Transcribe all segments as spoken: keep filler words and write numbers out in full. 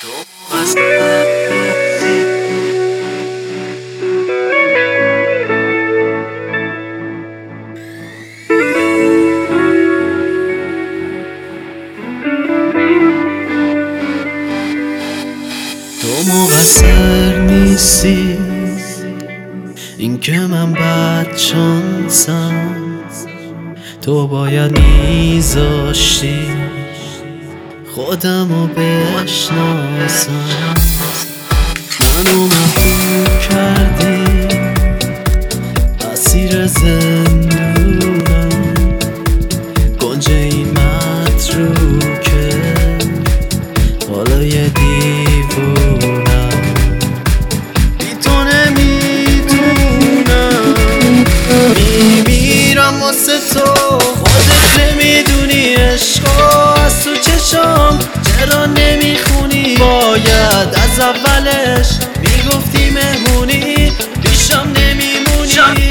تو مقصر نیستی این که من بد شانسم، تو باید میذاشتی خودمو بشناسم. منو محکوم کردی اسیر زندونم، گنج این متروکه حالا یه دیوونم. بی تو نمیتونم، میمیرم واسه تو، خودت نمیدونی عشقا از تو چشام چرا نمیخونی. باید از اولش میگفتی مهمونی، پیشم نمیمونی.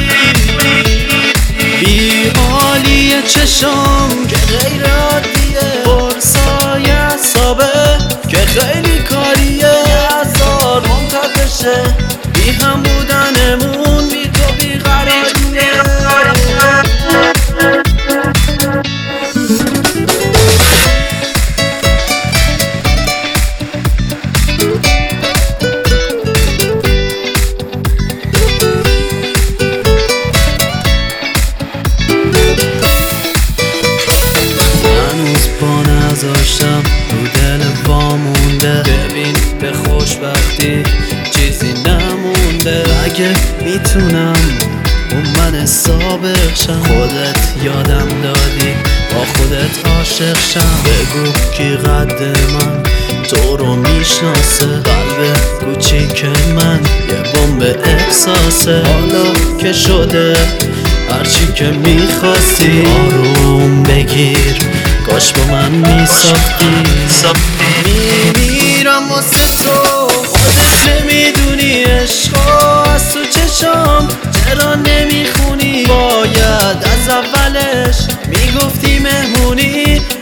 بی حالی چشام که غیر عادیه، برسای اعصابه که خیلی کاریه. هزار منتقشه بی هم بودنمون، بی تو بی قراریه. نذاشتم رو دل وامونده، ببین به خوشبختی چیزی نمونده. اگه میتونم اون من سابق شم، خودت یادم دادی با خودت عاشق شم. بگو کی قد من تو رو میشناسه، قلب کوچیک من یه بمب احساسه. حالا که شده هرچی که میخواستی آروم بگیر، کاش با من میساختی. میمیرم واسه تو، خودت نمیدونی عشقا از تو چشام چرا نمیخونی. باید از اولش میگفتی مهمونی،